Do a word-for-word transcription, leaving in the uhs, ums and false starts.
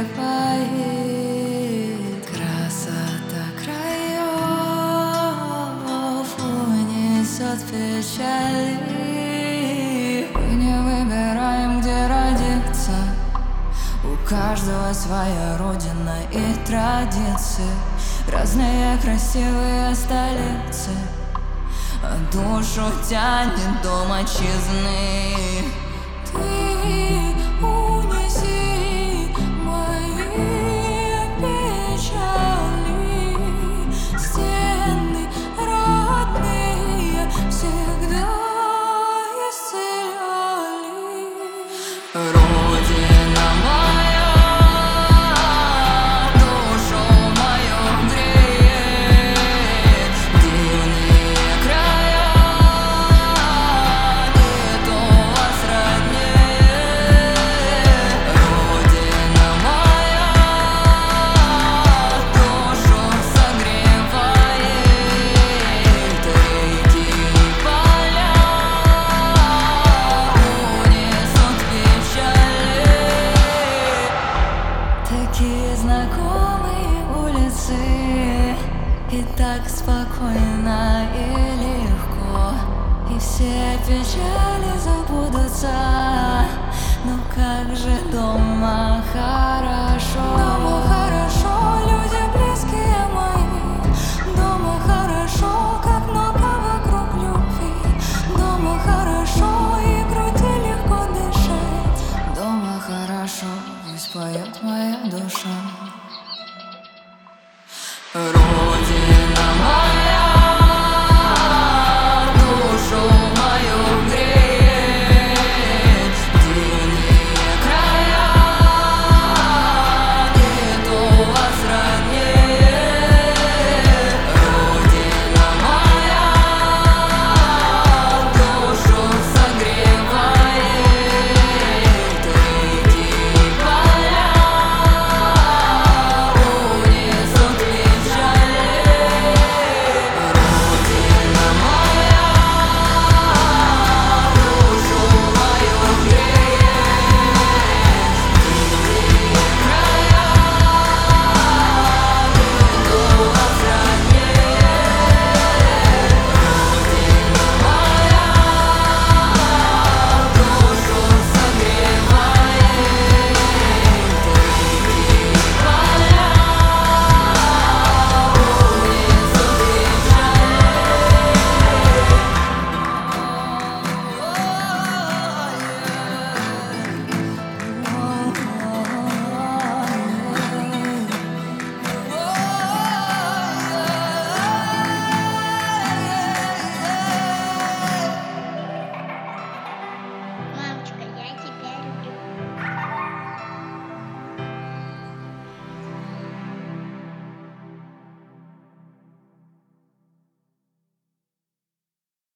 Красота краев унесет печали. Мы не выбираем, где родиться. У каждого своя родина и традиции. Разные красивые столицы, а душу тянет дом отчизны. Ты унеси мои печали, стены родные всегда исцеляли. Родина моя, душу мою греет, дивные края, нету вас роднее. Родина моя, душу согревает, реки и поля унесут печали. Такие знакомые улицы, и так спокойно и легко, и все печали забудутся. Но как же дома хорошо. Дома хорошо, люди близкие мои. Дома хорошо, как много вокруг любви. Дома хорошо, и груди легко дышать. Дома хорошо, пусть поет моя душа.